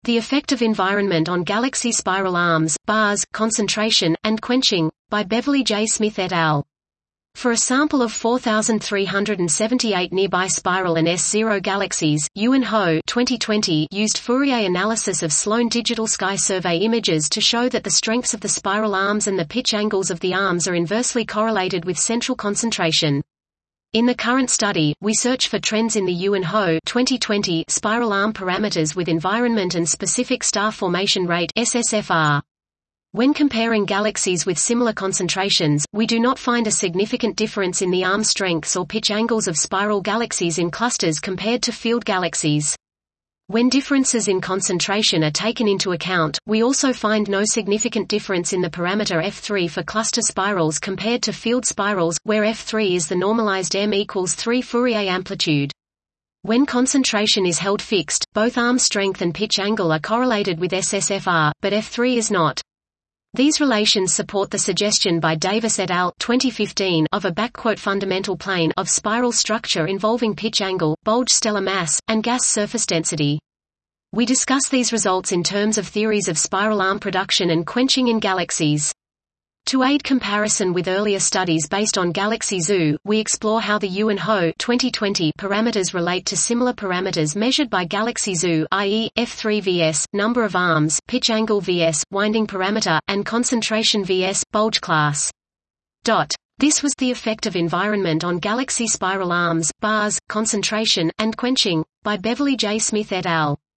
The Effect of Environment on Galaxy Spiral Arms, Bars, Concentration, and Quenching, by Beverly J. Smith et al. For a sample of 4,378 nearby spiral and S0 galaxies, Yu and Ho 2020 used Fourier analysis of Sloan Digital Sky Survey images to show that the strengths of the spiral arms and the pitch angles of the arms are inversely correlated with central concentration. In the current study, we search for trends in the Yu and Ho 2020 spiral arm parameters with environment and specific star formation rate (SSFR). When comparing galaxies with similar concentrations, we do not find a significant difference in the arm strengths or pitch angles of spiral galaxies in clusters compared to field galaxies. When differences in concentration are taken into account, we also find no significant difference in the parameter F3 for cluster spirals compared to field spirals, where F3 is the normalized m equals 3 Fourier amplitude. When concentration is held fixed, both arm strength and pitch angle are correlated with SSFR, but F3 is not. These relations support the suggestion by Davis et al. 2015 of a "fundamental plane" of spiral structure involving pitch angle, bulge stellar mass, and gas surface density. We discuss these results in terms of theories of spiral arm production and quenching in galaxies. To aid comparison with earlier studies based on Galaxy Zoo, we explore how the Yu and Ho 2020 parameters relate to similar parameters measured by Galaxy Zoo, i.e., F3 vs. number of arms, pitch angle vs. winding parameter, and concentration vs. bulge class. This was The Effect of Environment on Galaxy Spiral Arms, Bars, Concentration, and Quenching, by Beverly J. Smith et al.